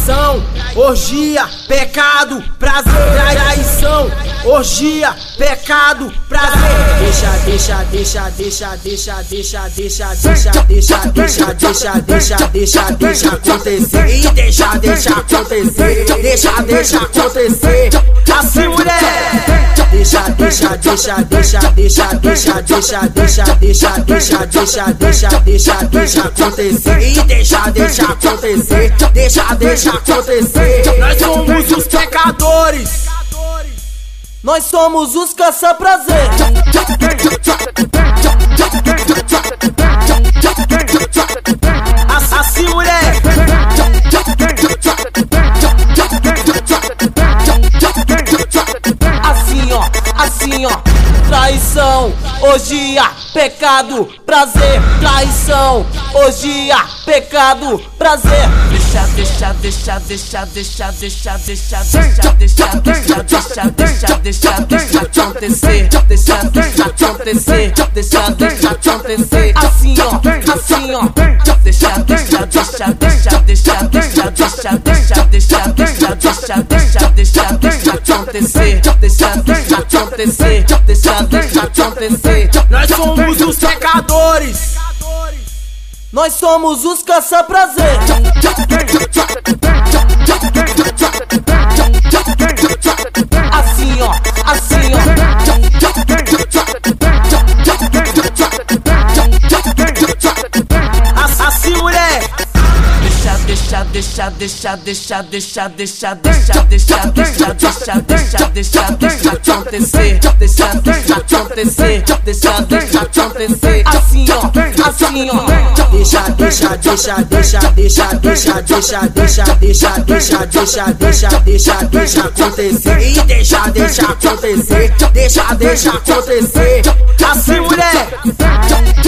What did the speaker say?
Traição, orgia, pecado, prazer. Traição, orgia, pecado, prazer. Deixa acontecer. E deixa acontecer. Deixa acontecer. Assim, mulher. Deixa acontecer. E deixa acontecer. Deixa acontecer. Nós somos os pecadores. Nós somos os caça-prazer. Assim, mulher. Assim, ó. Traição, orgia, pecado, prazer. Traição, orgia, pecado, prazer. Deixa acontecer. Deixa acontecer. Assim, ó. Deixa acontecer. Nós somos os pecadores. Nós somos os caça-prazer. Assim, ó. Assim, mulher. Deixa acontecer. Assim, ó. Deixa acontecer. E deixa acontecer. Deixa acontecer. Assim, mulher.